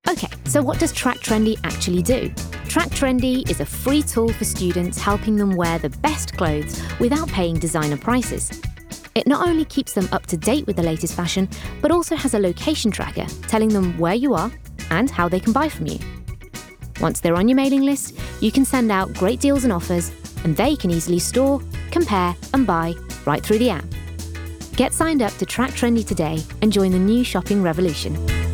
Okay, so what does Track Trendy actually do? Track Trendy is a free tool for students helping them wear the best clothes without paying designer prices. It not only keeps them up to date with the latest fashion, but also has a location tracker telling them where you are and how they can buy from you. Once they're on your mailing list, you can send out great deals and offers, and they can easily store, compare, and buy right through the app. Get signed up to Track Trendy today and join the new shopping revolution.